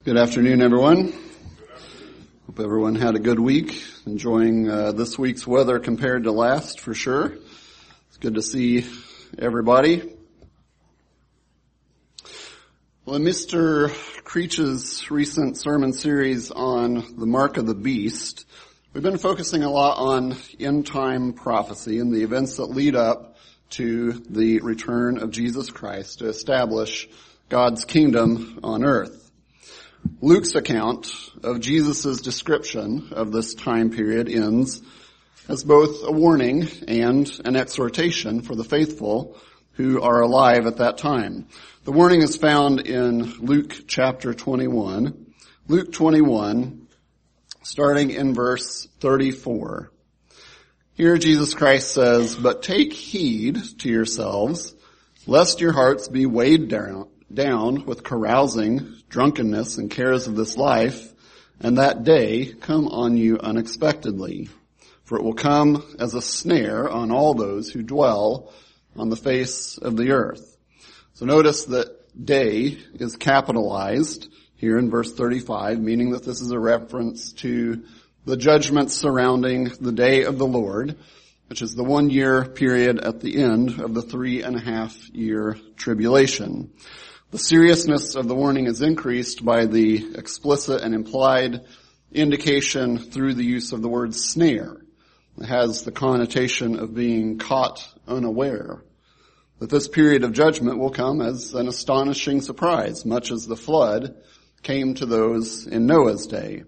Good afternoon, everyone. Hope everyone had a good week, enjoying this week's weather compared to last, for sure. It's good to see everybody. Well, in Mr. Creech's recent sermon series on the mark of the beast, we've been focusing a lot on end-time prophecy and the events that lead up to the return of Jesus Christ to establish God's kingdom on earth. Luke's account of Jesus' description of this time period ends as both a warning and an exhortation for the faithful who are alive at that time. The warning is found in Luke chapter 21. Luke 21, starting in verse 34. Here Jesus Christ says, "But take heed to yourselves, lest your hearts be weighed down with carousing, drunkenness, and cares of this life, and that day come on you unexpectedly. For it will come as a snare on all those who dwell on the face of the earth." So notice that day is capitalized here in verse 35, meaning that this is a reference to the judgment surrounding the day of the Lord, which is the 1-year period at the end of the 3.5-year tribulation. The seriousness of the warning is increased by the explicit and implied indication through the use of the word snare. It has the connotation of being caught unaware. That this period of judgment will come as an astonishing surprise, much as the flood came to those in Noah's day.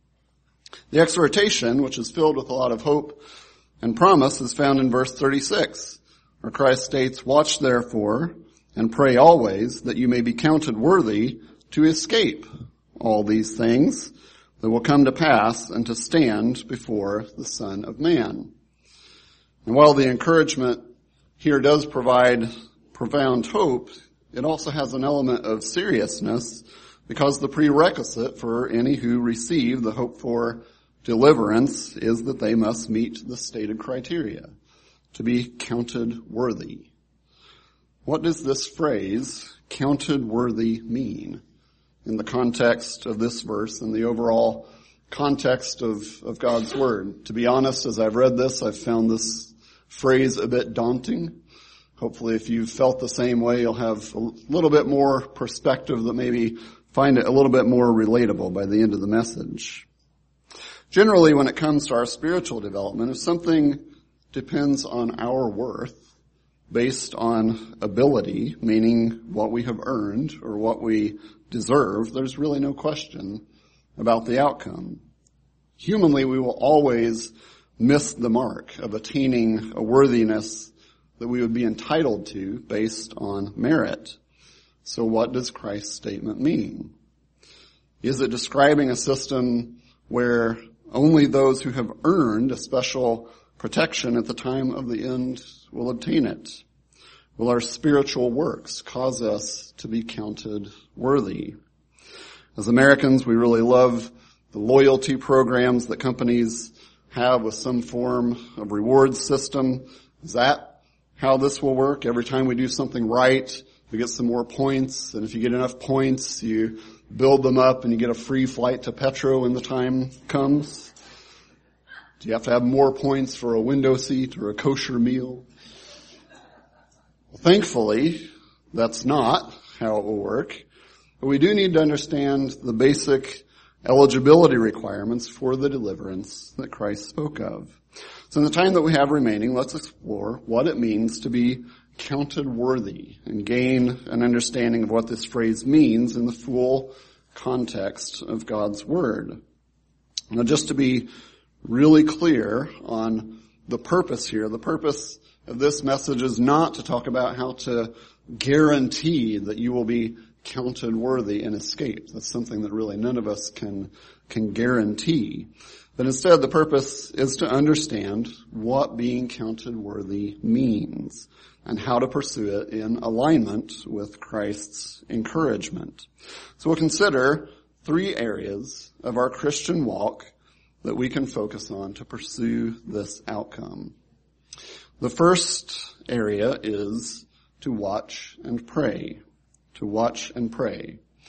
The exhortation, which is filled with a lot of hope and promise, is found in verse 36, where Christ states, "Watch therefore, and pray always that you may be counted worthy to escape all these things that will come to pass and to stand before the Son of Man." And while the encouragement here does provide profound hope, it also has an element of seriousness, because the prerequisite for any who receive the hope for deliverance is that they must meet the stated criteria to be counted worthy. What does this phrase, counted worthy, mean in the context of this verse and the overall context of God's Word? To be honest, as I've read this, I've found this phrase a bit daunting. Hopefully, if you've felt the same way, you'll have a little bit more perspective that maybe find it a little bit more relatable by the end of the message. Generally, when it comes to our spiritual development, if something depends on our worth, based on ability, meaning what we have earned or what we deserve, there's really no question about the outcome. Humanly, we will always miss the mark of attaining a worthiness that we would be entitled to based on merit. So what does Christ's statement mean? Is it describing a system where only those who have earned a special protection at the time of the end will obtain it? Will our spiritual works cause us to be counted worthy? As Americans, we really love the loyalty programs that companies have with some form of reward system. Is that how this will work? Every time we do something right, we get some more points, and if you get enough points, you build them up and you get a free flight to Petro when the time comes? Do you have to have more points for a window seat or a kosher meal? Well, thankfully, that's not how it will work. But we do need to understand the basic eligibility requirements for the deliverance that Christ spoke of. So in the time that we have remaining, let's explore what it means to be counted worthy and gain an understanding of what this phrase means in the full context of God's Word. Now, just to be really clear on the purpose here, the purpose of this message is not to talk about how to guarantee that you will be counted worthy and escape. That's something that really none of us can guarantee. But instead, the purpose is to understand what being counted worthy means and how to pursue it in alignment with Christ's encouragement. So we'll consider 3 areas of our Christian walk that we can focus on to pursue this outcome. The first area is to watch and pray. To watch and pray.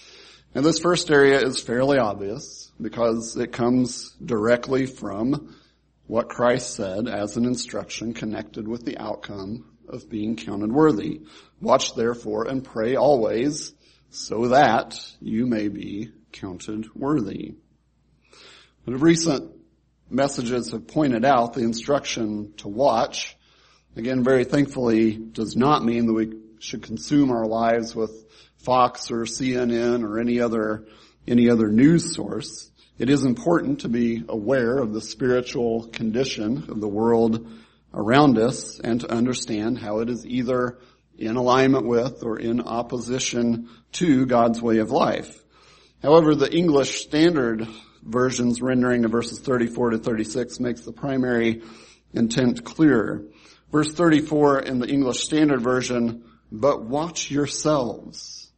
And this first area is fairly obvious because it comes directly from what Christ said as an instruction connected with the outcome of being counted worthy. Watch therefore and pray always so that you may be counted worthy. But recent messages have pointed out the instruction to watch, again, very thankfully, does not mean that we should consume our lives with Fox or CNN or any other news source. It is important to be aware of the spiritual condition of the world around us and to understand how it is either in alignment with or in opposition to God's way of life. However, the English Standard Version's rendering of verses 34 to 36 makes the primary intent clearer. Verse 34 in the English Standard Version, but watch yourselves,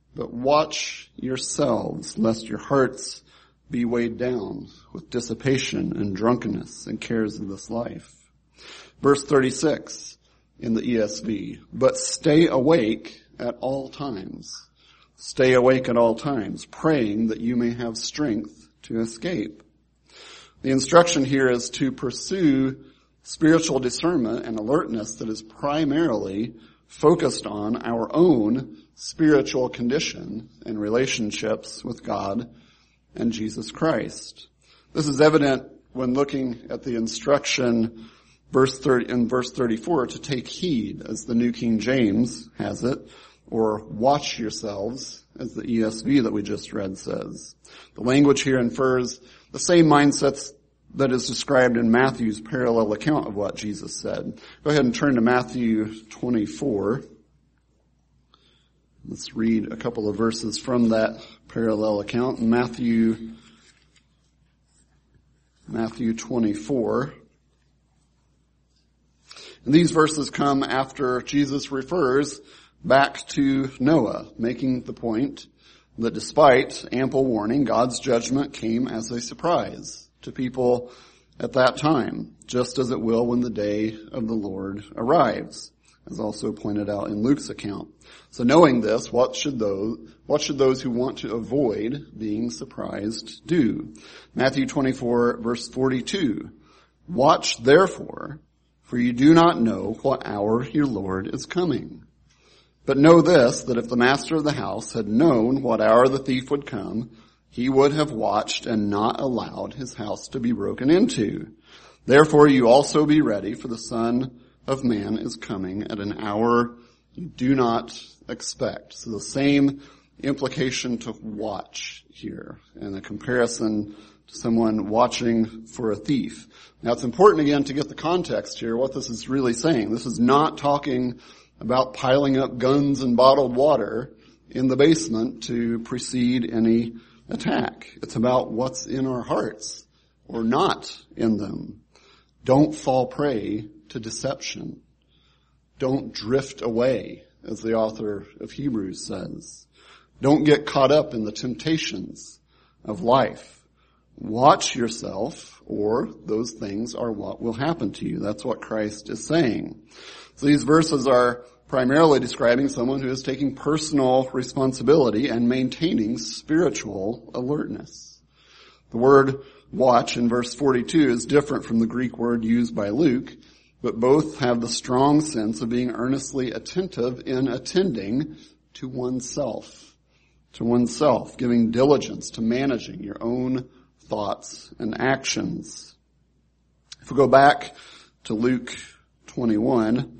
lest your hearts be weighed down with dissipation and drunkenness and cares of this life. Verse 36 in the ESV, but stay awake at all times. Stay awake at all times, praying that you may have strength to escape. The instruction here is to pursue spiritual discernment and alertness that is primarily focused on our own spiritual condition and relationships with God and Jesus Christ. This is evident when looking at the instruction in verse 34 to take heed, as the New King James has it, or watch yourselves, as the ESV that we just read says. The language here infers the same mindsets that is described in Matthew's parallel account of what Jesus said. Go ahead and turn to Matthew 24. Let's read a couple of verses from that parallel account. Matthew 24. And these verses come after Jesus refers back to Noah, making the point that despite ample warning, God's judgment came as a surprise to people at that time, just as it will when the day of the Lord arrives, as also pointed out in Luke's account. So knowing this, what should those who want to avoid being surprised do? Matthew 24 verse 42. Watch therefore, for you do not know what hour your Lord is coming. But know this, that if the master of the house had known what hour the thief would come, he would have watched and not allowed his house to be broken into. Therefore you also be ready, for the Son of Man is coming at an hour you do not expect. So the same implication to watch here, and a comparison to someone watching for a thief. Now it's important again to get the context here, what this is really saying. This is not talking about piling up guns and bottled water in the basement to precede any attack. It's about what's in our hearts or not in them. Don't fall prey to deception. Don't drift away, as the author of Hebrews says. Don't get caught up in the temptations of life. Watch yourself, or those things are what will happen to you. That's what Christ is saying. So these verses are primarily describing someone who is taking personal responsibility and maintaining spiritual alertness. The word watch in verse 42 is different from the Greek word used by Luke, but both have the strong sense of being earnestly attentive in attending to oneself, giving diligence to managing your own thoughts and actions. If we go back to Luke 21,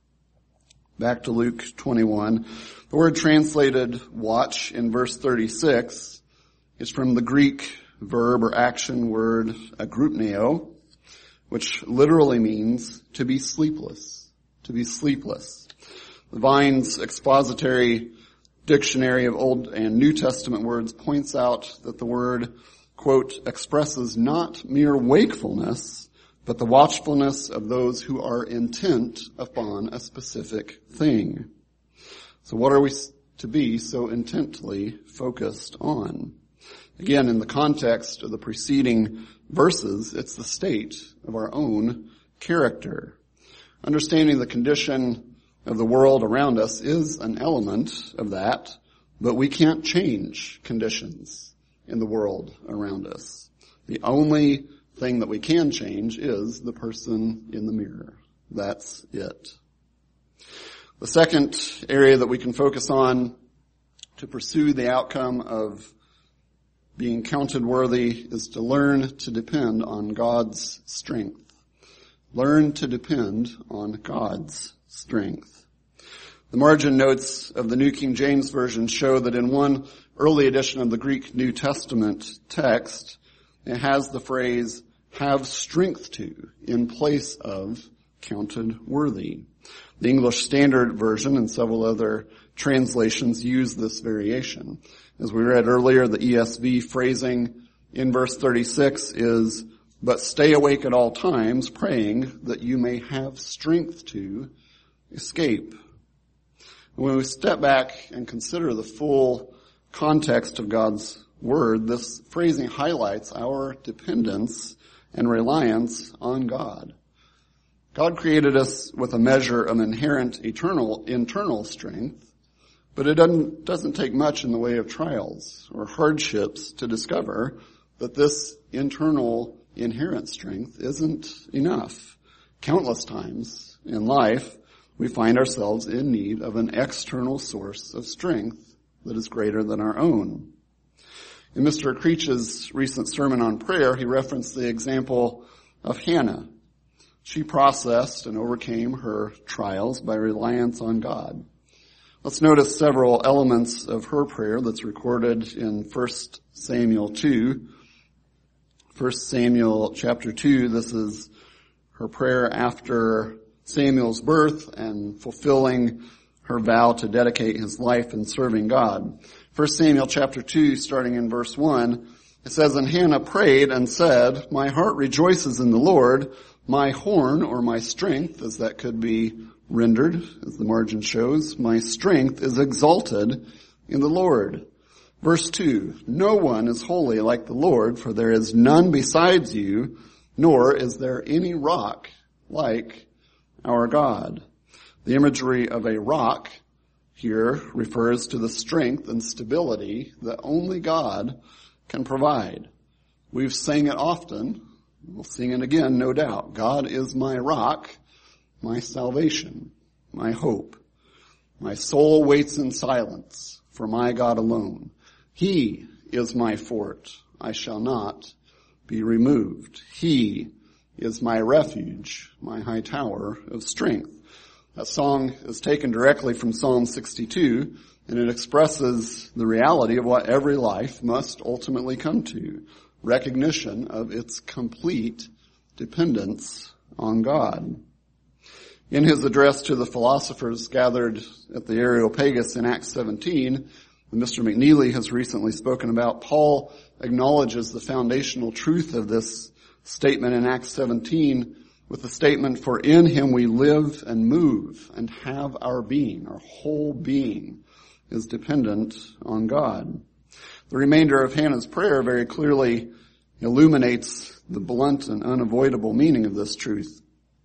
the word translated watch in verse 36 is from the Greek verb or action word agroupneo, which literally means to be sleepless. The Vine's expository dictionary of Old and New Testament words points out that the word, quote, expresses not mere wakefulness, but the watchfulness of those who are intent upon a specific thing. So what are we to be so intently focused on? Again, in the context of the preceding verses, it's the state of our own character. Understanding the condition of the world around us is an element of that, but we can't change conditions in the world around us. The only thing that we can change is the person in the mirror. That's it. The second area that we can focus on to pursue the outcome of being counted worthy is to learn to depend on God's strength. Learn to depend on God's strength. The margin notes of the New King James Version show that in one early edition of the Greek New Testament text, it has the phrase, have strength to, in place of counted worthy. The English Standard Version and several other translations use this variation. As we read earlier, the ESV phrasing in verse 36 is, but stay awake at all times, praying that you may have strength to escape. When we step back and consider the full context of God's word, this phrasing highlights our dependence and reliance on God. God created us with a measure of inherent internal strength, but it doesn't take much in the way of trials or hardships to discover that this internal inherent strength isn't enough. Countless times in life, we find ourselves in need of an external source of strength that is greater than our own. In Mr. Creech's recent sermon on prayer, he referenced the example of Hannah. She processed and overcame her trials by reliance on God. Let's notice several elements of her prayer that's recorded in 1 Samuel 2. 1 Samuel chapter 2, this is her prayer after Samuel's birth and fulfilling her vow to dedicate his life in serving God. 1 Samuel chapter 2, starting in verse 1, it says, and Hannah prayed and said, my heart rejoices in the Lord, my horn, or my strength, as that could be rendered, as the margin shows, my strength is exalted in the Lord. Verse 2, no one is holy like the Lord, for there is none besides you, nor is there any rock like our God. The imagery of a rock here refers to the strength and stability that only God can provide. We've sang it often. We'll sing it again, no doubt. God is my rock, my salvation, my hope. My soul waits in silence for my God alone. He is my fort. I shall not be removed. He is my refuge, my high tower of strength. That song is taken directly from Psalm 62, and it expresses the reality of what every life must ultimately come to, recognition of its complete dependence on God. In his address to the philosophers gathered at the Areopagus in Acts 17, Mr. McNeely has recently spoken about, Paul acknowledges the foundational truth of this statement in Acts 17 with the statement, for in him we live and move and have our being. Our whole being is dependent on God. The remainder of Hannah's prayer very clearly illuminates the blunt and unavoidable meaning of this truth.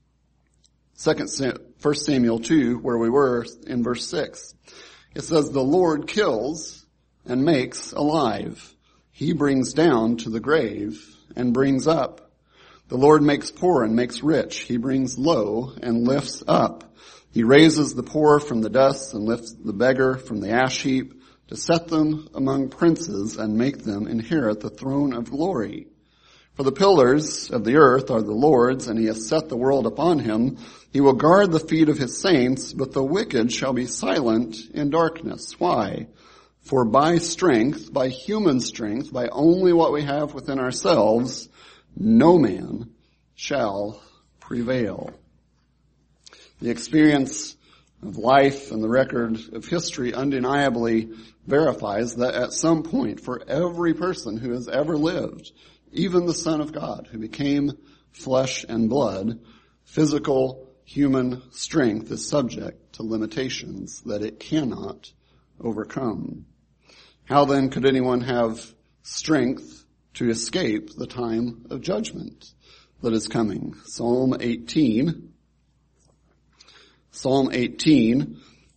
1 Samuel 2, where we were in verse 6, it says, the Lord kills and makes alive. He brings down to the grave and brings up. The Lord makes poor and makes rich. He brings low and lifts up. He raises the poor from the dust and lifts the beggar from the ash heap to set them among princes and make them inherit the throne of glory. For the pillars of the earth are the Lord's, and he has set the world upon him. He will guard the feet of his saints, but the wicked shall be silent in darkness. Why? For by strength, by human strength, by only what we have within ourselves, no man shall prevail. The experience of life and the record of history undeniably verifies that at some point, for every person who has ever lived, even the Son of God who became flesh and blood, physical human strength is subject to limitations that it cannot overcome. How then could anyone have strength to escape the time of judgment that is coming? Psalm 18,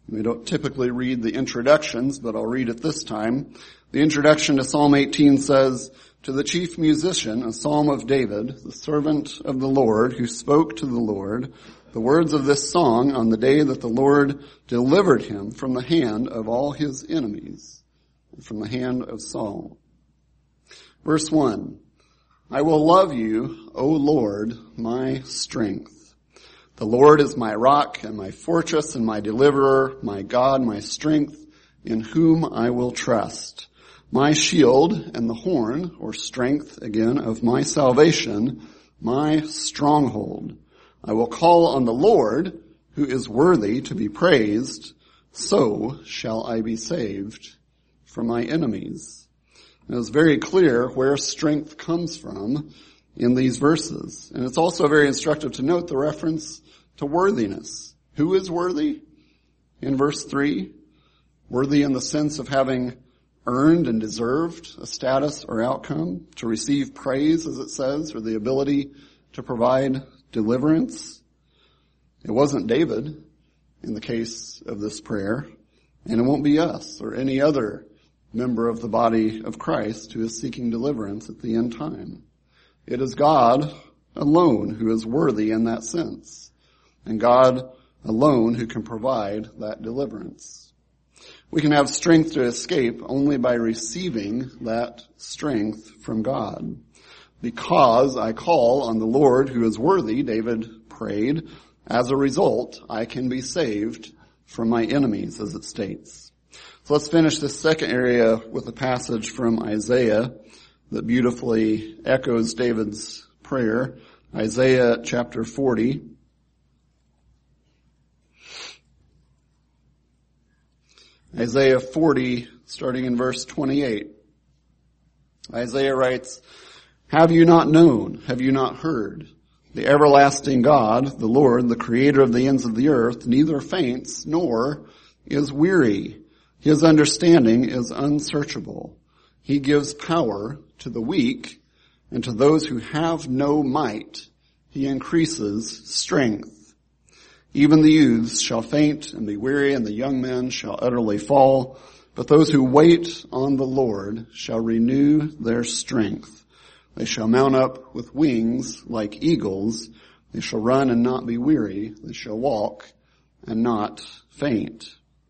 We don't typically read the introductions, but I'll read it this time. The introduction to Psalm 18 says, "To the chief musician, a psalm of David, the servant of the Lord, who spoke to the Lord, the words of this song on the day that the Lord delivered him from the hand of all his enemies," and from the hand of Saul. Verse 1, "I will love you, O Lord, my strength. The Lord is my rock and my fortress and my deliverer, my God, my strength, in whom I will trust. My shield and the horn," or strength again, "of my salvation, my stronghold. I will call on the Lord, who is worthy to be praised. So shall I be saved from my enemies." And it's very clear where strength comes from in these verses. And it's also very instructive to note the reference to worthiness. Who is worthy? In verse 3, worthy in the sense of having earned and deserved a status or outcome, to receive praise, as it says, or the ability to provide deliverance. It wasn't David in the case of this prayer, and it won't be us or any other member of the body of Christ who is seeking deliverance at the end time. It is God alone who is worthy in that sense, and God alone who can provide that deliverance. We can have strength to escape only by receiving that strength from God. "Because I call on the Lord who is worthy," David prayed, "as a result, I can be saved from my enemies," as it states. So let's finish this second area with a passage from Isaiah that beautifully echoes David's prayer. Isaiah chapter 40. Isaiah 40, starting in verse 28. Isaiah writes, "Have you not known? Have you not heard? The everlasting God, the Lord, the creator of the ends of the earth, neither faints nor is weary. His understanding is unsearchable. He gives power to the weak, and to those who have no might, he increases strength. Even the youths shall faint and be weary, and the young men shall utterly fall. But those who wait on the Lord shall renew their strength. They shall mount up with wings like eagles. They shall run and not be weary. They shall walk and not faint."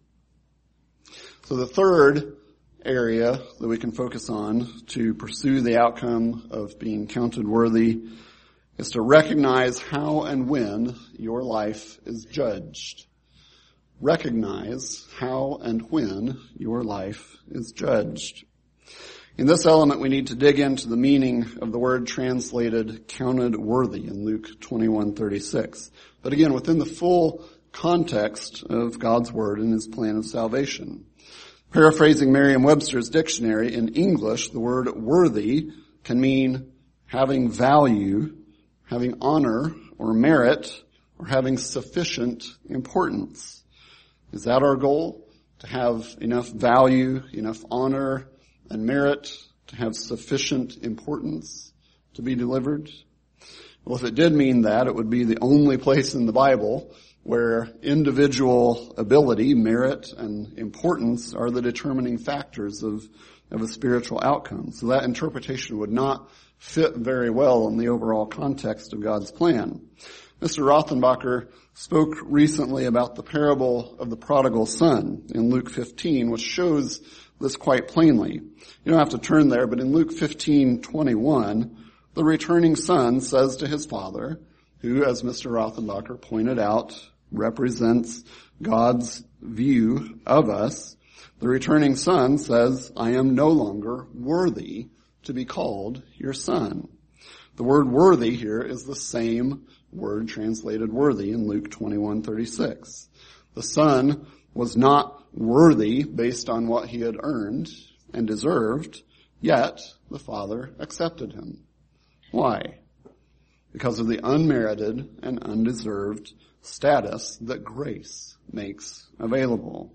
So the third area that we can focus on to pursue the outcome of being counted worthy is to recognize how and when your life is judged. Recognize how and when your life is judged. In this element, we need to dig into the meaning of the word translated counted worthy in Luke 21:36. But again, within the full context of God's word and his plan of salvation. Paraphrasing Merriam-Webster's dictionary, in English, the word worthy can mean having value, having honor or merit, or having sufficient importance. Is that our goal? To have enough value, enough honor and merit, to have sufficient importance to be delivered? Well, if it did mean that, it would be the only place in the Bible where individual ability, merit, and importance are the determining factors of a spiritual outcome. So that interpretation would not fit very well in the overall context of God's plan. Mr. Rothenbacher spoke recently about the parable of the prodigal son in Luke 15, which shows this quite plainly. You don't have to turn there, but in Luke 15:21, the returning son says to his father, who, as Mr. Rothenbacher pointed out, represents God's view of us, the returning son says, "I am no longer worthy to be called your son." The word worthy here is the same word translated worthy in Luke 21:36. The son was not worthy based on what he had earned and deserved, yet the father accepted him. Why? Because of the unmerited and undeserved status that grace makes available.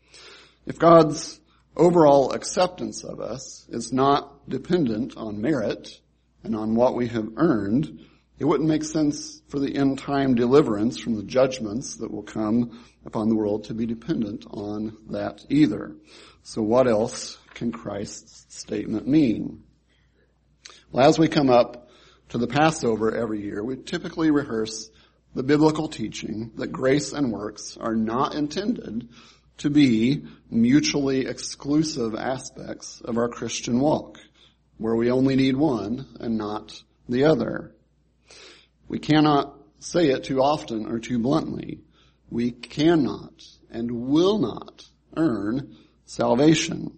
If God's overall acceptance of us is not dependent on merit and on what we have earned, it wouldn't make sense for the end time deliverance from the judgments that will come upon the world to be dependent on that either. So what else can Christ's statement mean? Well, as we come up to the Passover every year, we typically rehearse the biblical teaching that grace and works are not intended to be mutually exclusive aspects of our Christian walk, where we only need one and not the other. We cannot say it too often or too bluntly. We cannot and will not earn salvation.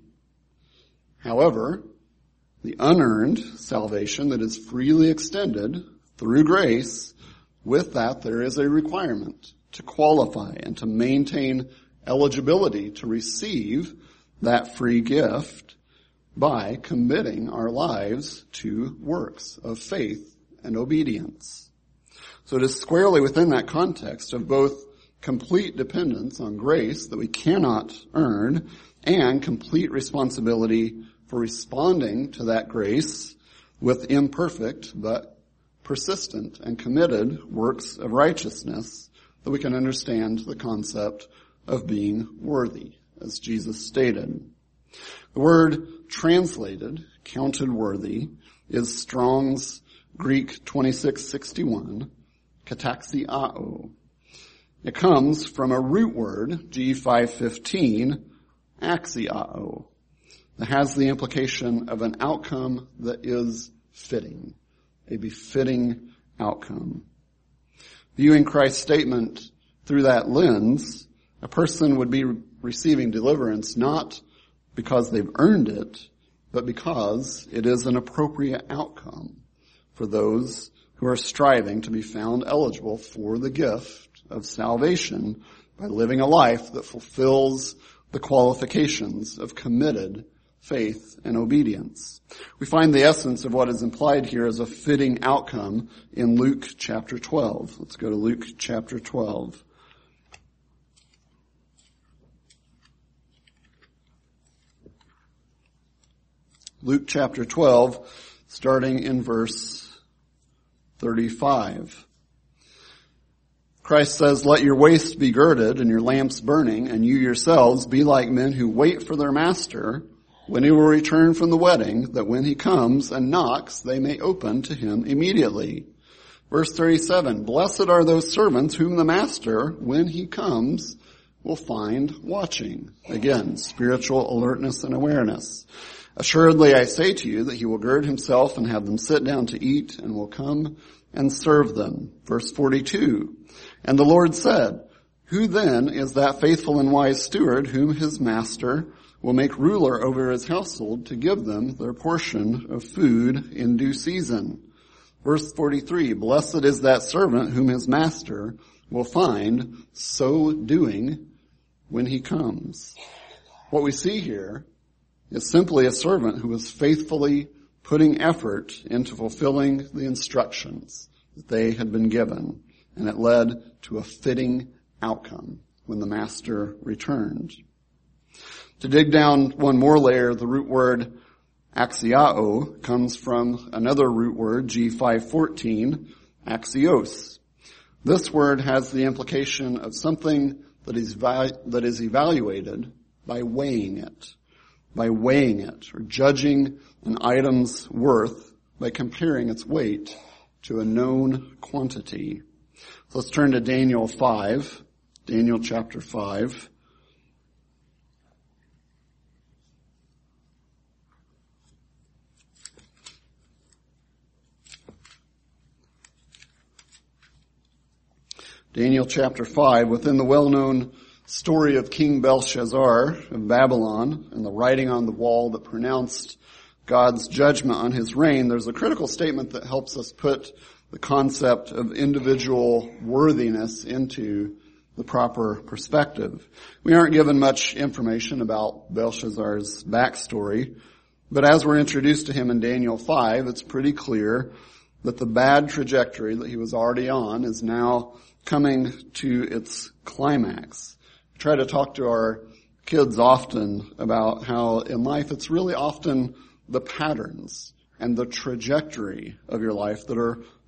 However, the unearned salvation that is freely extended through grace, with that there is a requirement to qualify and to maintain eligibility to receive that free gift by committing our lives to works of faith and obedience. So it is squarely within that context of both complete dependence on grace that we cannot earn and complete responsibility for responding to that grace with imperfect but persistent and committed works of righteousness that we can understand the concept of being worthy, as Jesus stated. The word translated, counted worthy, is Strong's Greek 2661, kataxiao. It comes from a root word, G515, axiao, that has the implication of an outcome that is fitting, a befitting outcome. Viewing Christ's statement through that lens, a person would be receiving deliverance not because they've earned it, but because it is an appropriate outcome for those who are striving to be found eligible for the gift of salvation by living a life that fulfills the qualifications of committed faith and obedience. We find the essence of what is implied here as a fitting outcome in Luke chapter 12. Let's go to Luke chapter 12. Luke chapter 12, starting in verse 35. Christ says, "Let your waist be girded and your lamps burning, and you yourselves be like men who wait for their master when he will return from the wedding, that when he comes and knocks, they may open to him immediately." Verse 37, "Blessed are those servants whom the master, when he comes, will find watching." Again, spiritual alertness and awareness. "Assuredly I say to you that he will gird himself and have them sit down to eat, and will come and serve them." Verse 42, "And the Lord said, Who then is that faithful and wise steward whom his master will make ruler over his household to give them their portion of food in due season?" Verse 43, "Blessed is that servant whom his master will find so doing when he comes." What we see here is simply a servant who was faithfully putting effort into fulfilling the instructions that they had been given, and it led to a fitting outcome when the master returned. To dig down one more layer, the root word axiao comes from another root word, G514, axios. This word has the implication of something that is evaluated by weighing it. By weighing it, or judging an item's worth by comparing its weight to a known quantity. So let's turn to Daniel 5, Daniel chapter 5. Daniel chapter 5, within the well-known story of King Belshazzar of Babylon and the writing on the wall that pronounced God's judgment on his reign, there's a critical statement that helps us put the concept of individual worthiness into the proper perspective. We aren't given much information about Belshazzar's backstory, but as we're introduced to him in Daniel 5, it's pretty clear that the bad trajectory that he was already on is now coming to its climax. We try to talk to our kids often about how in life it's really often the patterns and the trajectory of your life that are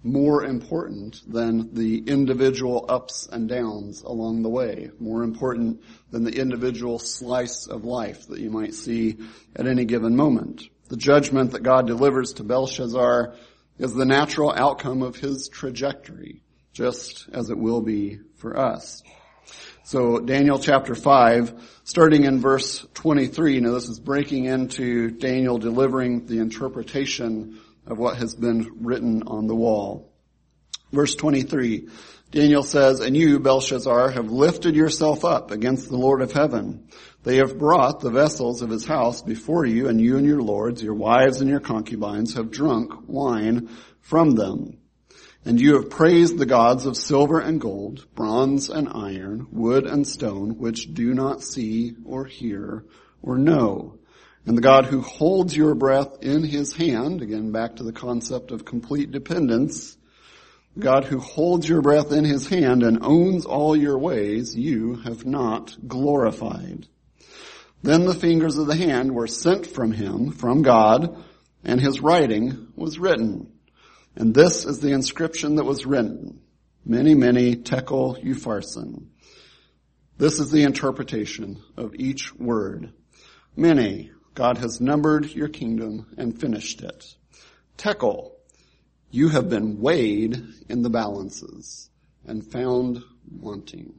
more important than the individual ups and downs along the way, more important than the individual slice of life that you might see at any given moment. The judgment that God delivers to Belshazzar is the natural outcome of his trajectory, just as it will be for us. So Daniel chapter 5, starting in verse 23, now this is breaking into Daniel delivering the interpretation of what has been written on the wall. Verse 23, Daniel says, "And you, Belshazzar, have lifted yourself up against the Lord of heaven. They have brought the vessels of his house before you, and you and your lords, your wives and your concubines, have drunk wine from them. And you have praised the gods of silver and gold, bronze and iron, wood and stone, which do not see or hear or know. And the God who holds your breath in his hand," again back to the concept of complete dependence, "God who holds your breath in his hand and owns all your ways, you have not glorified." Then the fingers of the hand were sent from him, from God, and his writing was written. And this is the inscription that was written: Mene, Mene, Tekel, Upharsin. This is the interpretation of each word. Mene, God has numbered your kingdom and finished it. Tekel, you have been weighed in the balances and found wanting.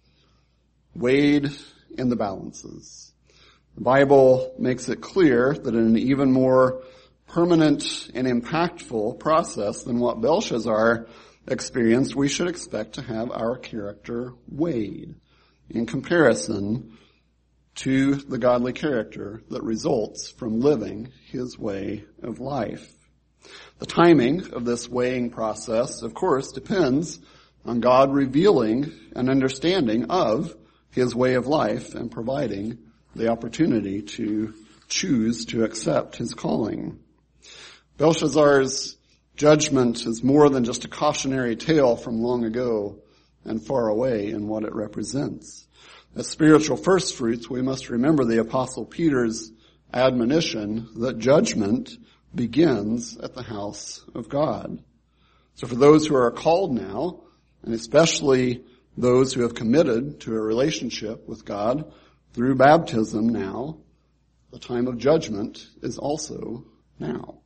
Weighed in the balances. The Bible makes it clear that in an even more permanent and impactful process than what Belshazzar experienced, we should expect to have our character weighed in comparison to the godly character that results from living his way of life. The timing of this weighing process, of course, depends on God revealing an understanding of his way of life and providing the opportunity to choose to accept his calling. Belshazzar's judgment is more than just a cautionary tale from long ago and far away in what it represents. As spiritual firstfruits, we must remember the Apostle Peter's admonition that judgment begins at the house of God. So for those who are called now, and especially those who have committed to a relationship with God through baptism now, the time of judgment is also now.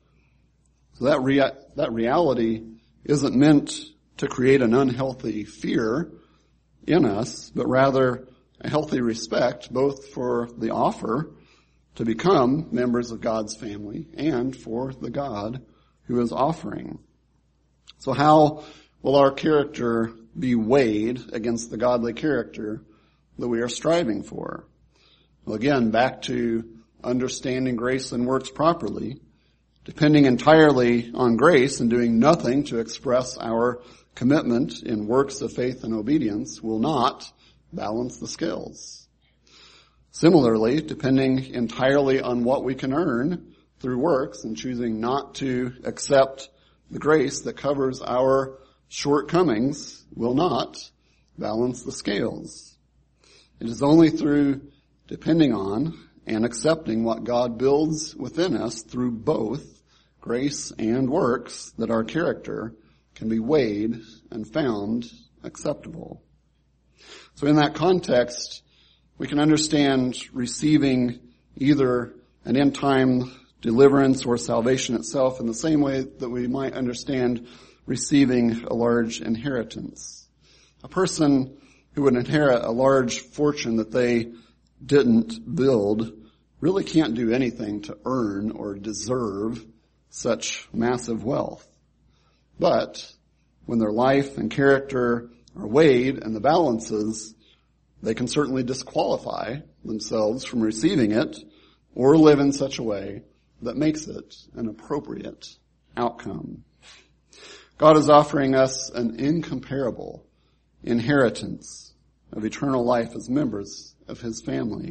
So that reality isn't meant to create an unhealthy fear in us, but rather a healthy respect both for the offer to become members of God's family and for the God who is offering. So how will our character be weighed against the godly character that we are striving for? Well, again, back to understanding grace and works properly. Depending entirely on grace and doing nothing to express our commitment in works of faith and obedience will not balance the scales. Similarly, depending entirely on what we can earn through works and choosing not to accept the grace that covers our shortcomings will not balance the scales. It is only through depending on and accepting what God builds within us through both grace and works that our character can be weighed and found acceptable. So in that context, we can understand receiving either an end-time deliverance or salvation itself in the same way that we might understand receiving a large inheritance. A person who would inherit a large fortune that they didn't build really can't do anything to earn or deserve such massive wealth. But when their life and character are weighed in the balances, they can certainly disqualify themselves from receiving it or live in such a way that makes it an appropriate outcome. God is offering us an incomparable inheritance of eternal life as members of his family.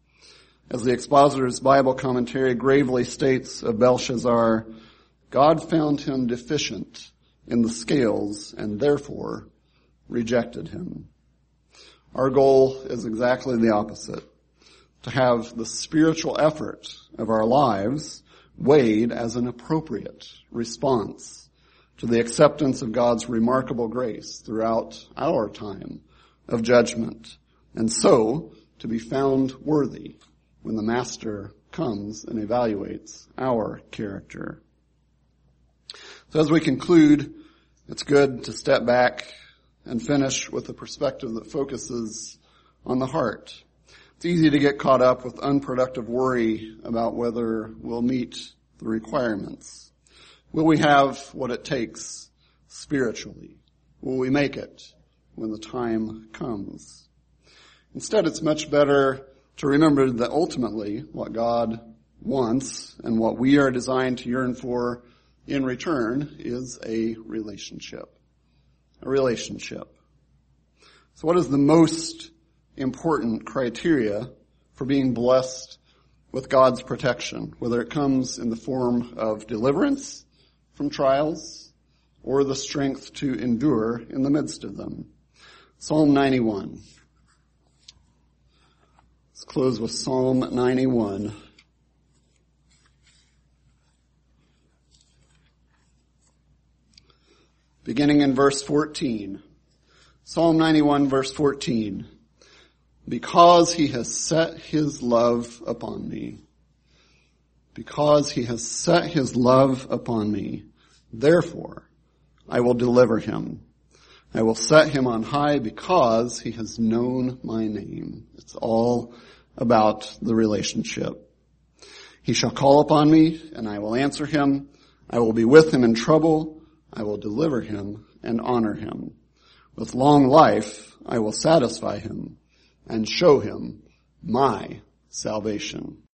As the Expositor's Bible commentary gravely states of Belshazzar, God found him deficient in the scales and therefore rejected him. Our goal is exactly the opposite, to have the spiritual effort of our lives weighed as an appropriate response to the acceptance of God's remarkable grace throughout our time of judgment, and so to be found worthy when the Master comes and evaluates our character. So as we conclude, it's good to step back and finish with a perspective that focuses on the heart. It's easy to get caught up with unproductive worry about whether we'll meet the requirements. Will we have what it takes spiritually? Will we make it when the time comes? Instead, it's much better to remember that ultimately what God wants and what we are designed to yearn for in return is a relationship. A relationship. So what is the most important criteria for being blessed with God's protection, whether it comes in the form of deliverance from trials or the strength to endure in the midst of them? Psalm 91. Let's close with Psalm 91. Beginning in verse 14. Psalm 91 verse 14. Because he has set his love upon me. Because he has set his love upon me. Therefore, I will deliver him. I will set him on high because he has known my name. It's all about the relationship. He shall call upon me and I will answer him. I will be with him in trouble. I will deliver him and honor him. With long life, I will satisfy him and show him my salvation.